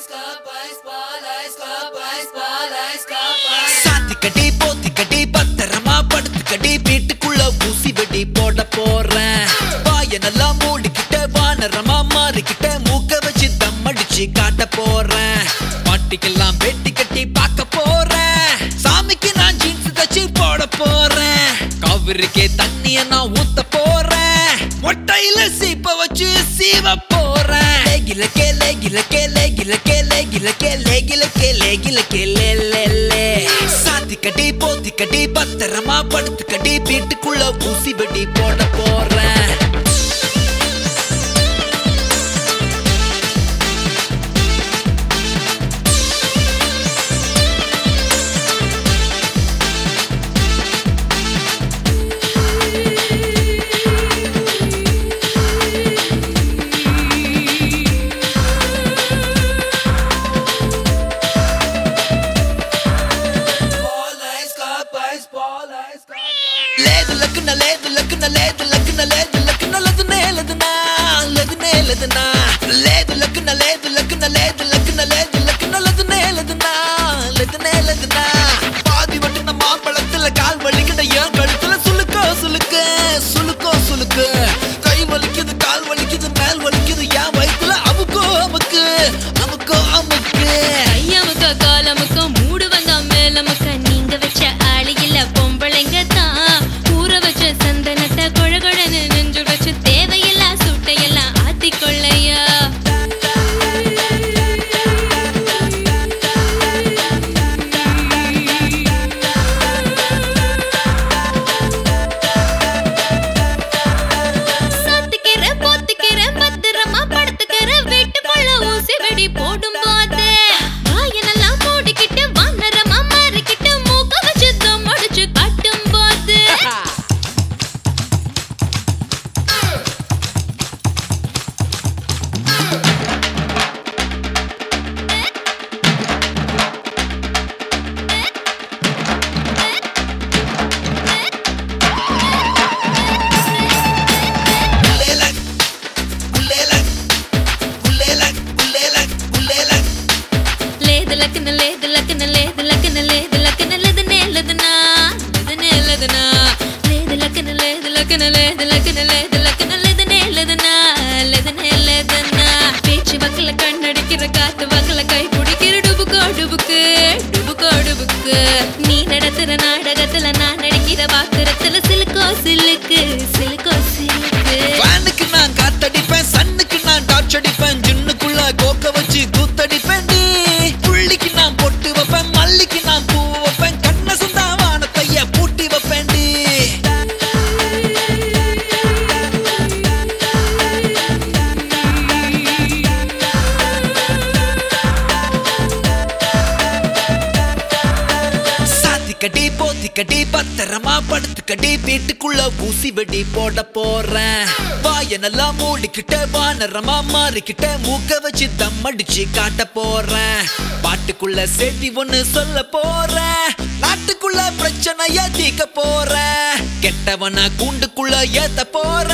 சாத்தி கட்டி போத்தி கட்டி பத்திரமா படுத்து கட்டி வீட்டுக்குள்ள ஊசி வெடி போட போறேன். வாய நல்லா மூடிக்கிட்ட வானரமா மாறிக்கிட்ட மூக்க வச்சு தம் அடிச்சு காட்ட போறேன். பாட்டிக்கெல்லாம் வெட்டி கட்டி பார்க்க போறேன். சாமிக்கு நான் ஜீன்ஸ் தச்சு போட போறேன். காவிரிக்கே தண்ணிய நான் ஊத்த போறேன். மொட்டையில சீப்ப வச்சு சீவ போறேன். லேகிலக்கே லேகிலக்கே லேகிலக்கே லேகிலக்கே லேகிலக்கே லேகிலக்கே லே சாத்தி கட்டி போத்தி கட்டி பத்திரமா படுத்து கட்டி வீட்டுக்குள்ள ஊசி வெடி போட போறேன். లేదు లక్కున లేదు లక్కున లేదు లక్కున లేదు లక్కున లదునే లదునా లదునే లదునా లేదు లక్కున లేదు లక్కున లేదు లక్కున లేదు లక్కున లదునే లదునా లదునే లదునా பாதி வட்டுன மாம்பழத்துல கால் வலிக்குது ஏன் கழுத்துல சுளுக்கோ சுளுக்கு சுளுக்கோ சுளுக்கு கை வலிக்குது கால் வலிக்குது மேல் வலிக்குது ஏன் வயித்துல அமுக்கோ அமுக்கு அமுக்கோ அமுக்கு ஐயமுக்க காலமுக்க மூடு வந்தா மேலமுக்க நீங்க வச்ச ஆளு இல்ல பொம்பளைங்க தான் ஊற வச்ச சந்தனத்தை கொழகொழன்னு நெஞ்சு வச்சு தேவையில்லா சுட்டையெல்லாம் ஆத்திக்கொள்ளையா சாத்துக்கிற போத்துக்கிற பத்திரமா படுத்துக்கிற வீட்டுக்குள்ள ஊசி வெடி போடும் போது வாயனெல்லாம் மூடிக்கிட்டு வானரமா மாறிக்கிட்டு மூக்க வச்சு தம் அடிச்சு காட்டும் போது లేదు లక్కన లేదు లక్కన లేదు లక్కన లేదు లక్కన లేదనే లేదనా లేదనే లేదనా లేదు లక్కన లేదు లక్కన లేదు లక్కన లేదు లక్కన లేదనే లేదనా లేదనే లేదనా பேச்சு வக்கல கண்ணடிக்கிற காத்து வக்கல கை பிடிக்கிற டுபுக்கோ டுபுக்கு டுபுக்கோ டுபுக்கு நீ நடத்துற நாடகத்துல நான் நடிக்கிற பாக்குறத்துல சிலுக்கோ சிலுக்கு சிலுக்கோ சிலுக்கு ஃபேனுக்கு நான் காத்தடிப்பேன், சன்னுக்கு நான் டார்ச் அடிப்பேன், ஜின்னுக்குள்ள கோக்க வச்சு கூத்தடிப்பேன். புள்ளிக்கு நான் பொட்டு வைப்பேன், மல்லிக்கு நான் பூ வைப்பேன், கண்ண சுந்தா வானத்தைய பூட்டி வைப்பேன். சாத்தி கட்டி போத்தி கட்டி பத்திரமா படுத்து கட்டி வீட்டுக்குள்ள ஊசி வெடி போட போறேன். வாய நல்லா மூடிக்கிட்ட வானரமா மாறிக்கிட்ட மூக்க வச்சு தம் அடிச்சு காட்ட போறேன். பாட்டுக்குள்ள செய்தி ஒண்ணு சொல்ல போறேன். நாட்டுக்குள்ள பிரச்சனைய தீக்க போறேன். கெட்டவன கூண்டுக்குள்ள ஏத்த போறேன்.